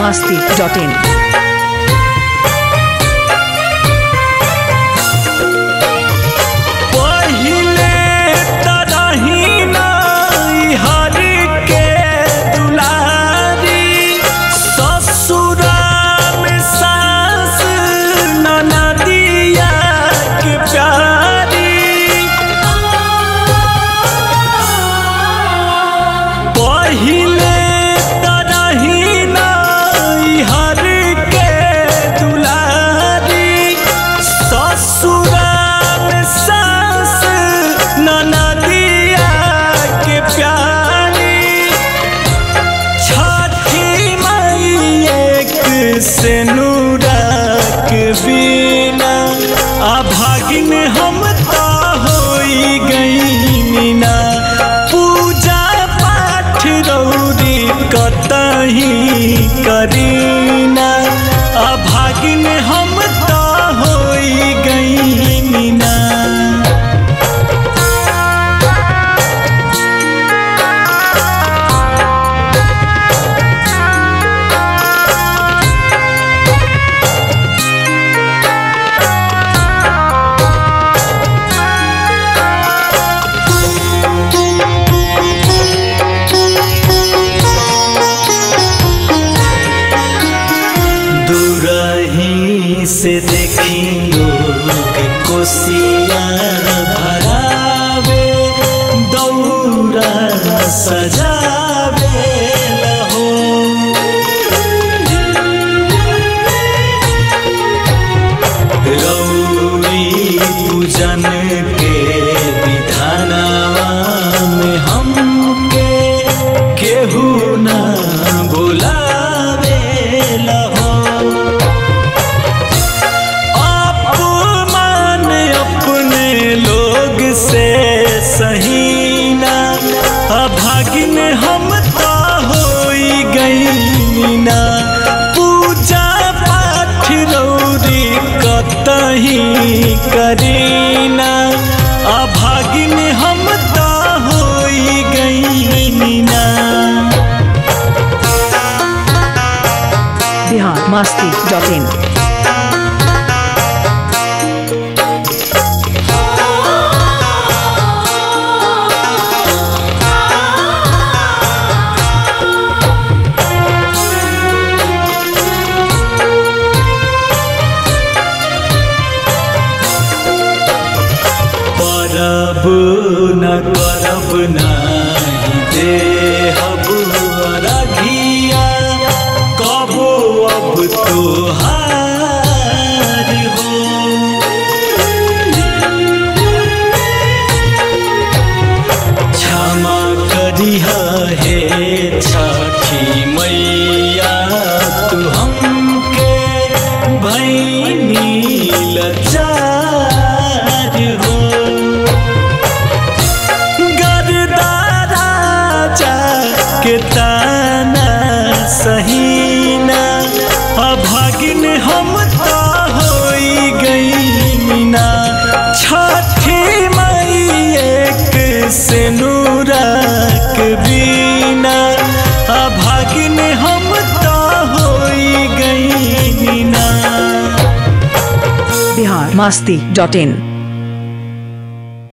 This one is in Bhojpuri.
biharmasti.in से नूरक बिना अभागिन हम ता होई गई ना पूजा पाठ रौरी कतही करीना अभागिन हम ता होई गई ना से देखी लोग कोसिया भरावे दौरा सजावे लहो रौरी पूजन के विधानवा में हमके केहू ना बुलावे लहो से सहीना अभागिन हम ता होई गई ना पूजा पाठ रौरी कतही करीना अभागिन हम ता होई गई ना biharmasti.in करब न करब नहीं देहब अरघिया कबो अब तोहार हो क्षमा करिहा हे छठी मैया तू हमके भैनी लाचार हो के ताना सहीना अभागिन हम ता होई गई ना छठी मई एक से नूरक बिना अभागिन हम ता होई गई ना biharmasti.in